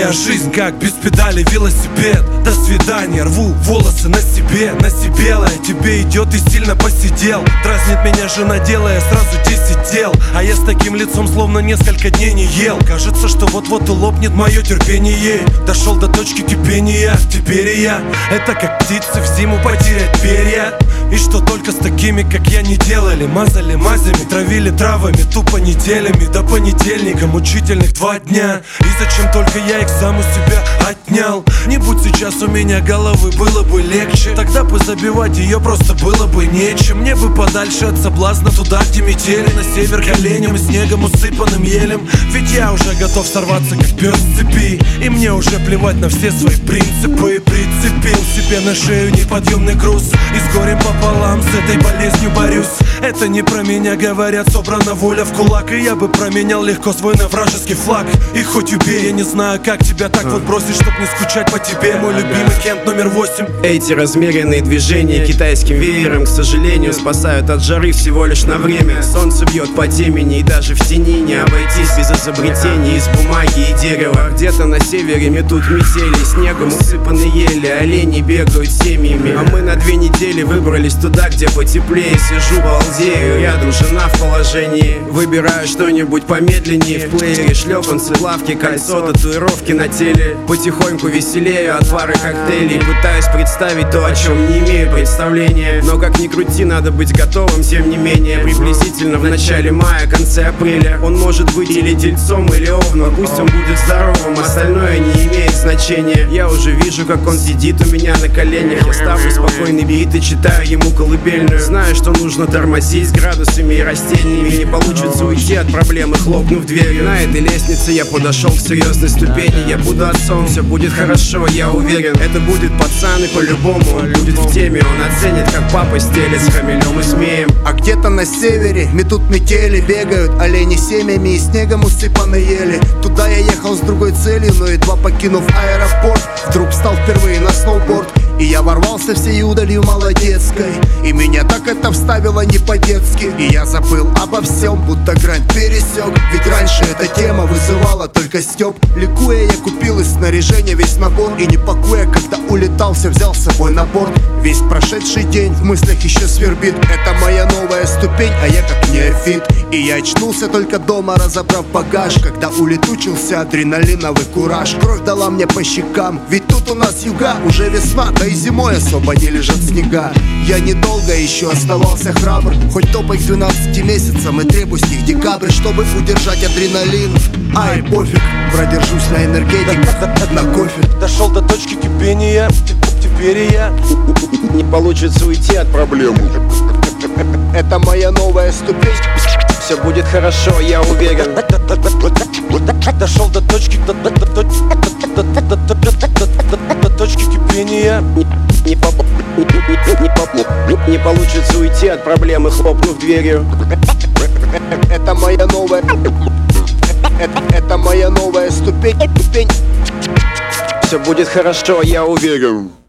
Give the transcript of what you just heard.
Моя жизнь как без педали велосипед. До свидания, рву волосы на себе. На себе белое, тебе идет и сильно посидел. Дразнит меня жена, делая сразу 10 дел. А я с таким лицом словно несколько дней не ел. Кажется, что вот-вот и лопнет мое терпение. Дошел до точки кипения, теперь и я. Это как птицы в зиму потерять перья. И что только с такими, как я, не делали. Мазали мазями, травили травами, тупо неделями. До понедельника мучительных 2 дня. И зачем только я экзамен у себя отнял? Не будь сейчас у меня головы, было бы легче. Тогда бы забивать ее просто было бы нечем. Мне бы подальше от соблазна, туда, где метели. На север к оленям и снегом усыпанным елем. Ведь я уже готов сорваться, как пес с цепи. И мне уже плевать на все свои принципы. Прицепил себе на шею неподъемный груз. И с горем пополам с этой болезнью борюсь. Это не про меня говорят, собрана воля в кулак. И я бы променял легко свой на вражеский флаг. И хоть убей, я не знаю, как тебя так вот бросить, чтоб не скучать по тебе. Мой любимый Кент номер 8. Эти размеренные движения китайским веером, к сожалению, спасают от жары всего лишь на время. Солнце бьет по темени, и даже в тени не обойтись без изобретений из бумаги и дерева. Где-то на севере метут метели, снегом усыпаны ели, олени бегают семьями. А мы на 2 недели выбрались туда, где потеплее. Сижу, балдею, рядом жена в положении. Выбираю что-нибудь помедленнее. В плеере шлепанцы, плавки, кольцо, татуировки на теле. Потихоньку веселею от пары коктейлей. Пытаюсь представить то, о чем не имею представления. Но как ни крути, надо быть готовым, тем не менее. Приблизительно в начале мая, конце апреля. Он может быть или тельцом, или овном. Пусть он будет здоровым, остальное не имеет значения. Я уже вижу, как он сидит у меня на коленях. Я ставлю спокойный бит и читаю ему колыбельную. Знаю, что нужно тормозить с градусами и растениями. Не получится уйти от проблемы, хлопнув дверью. На этой лестнице я подошел к серьезной ступени. Я буду отцом, все будет хорошо, я уверен. Это будет пацан и по-любому он будет в теме. Он оценит, как папа стелет с хамелем и змеем. А где-то на севере метут метели, бегают олени семьями и снегом усыпаны ели. Туда я ехал с другой целью, но едва покинув аэропорт, вдруг встал впервые на сноуборд. И я ворвался всей удалью молодецкой. И меня так это вставило не по-детски. И я забыл обо всем, будто грань пересек. Ведь раньше эта тема вызывала только стёб. Ликуя, я купил из снаряжения весь набор. И не пакуя, когда улетался, взял с собой на борт. Весь прошедший день в мыслях еще свербит. Это моя новая ступень, а я как неофит. И я очнулся только дома, разобрав багаж. Когда улетучился адреналиновый кураж. Кровь дала мне по щекам, ведь тут у нас юга. Уже весна, да и зимой особо не лежат снега. Я недолго еще оставался храбр. Хоть топай к 12 месяцам и требуй с них декабрь, чтобы удержать адреналин. Ай, пофиг, продержусь на энергетиках, на кофе. Дошел до точки кипения, теперь и я. Не получится уйти от проблемы. Это моя новая ступень. Все будет хорошо, я уверен. Дошел до точки, до точки кипения. Не получится уйти от проблемы, хлопнув дверью. Это моя новая. Это моя новая ступень. Все будет хорошо, я уверен.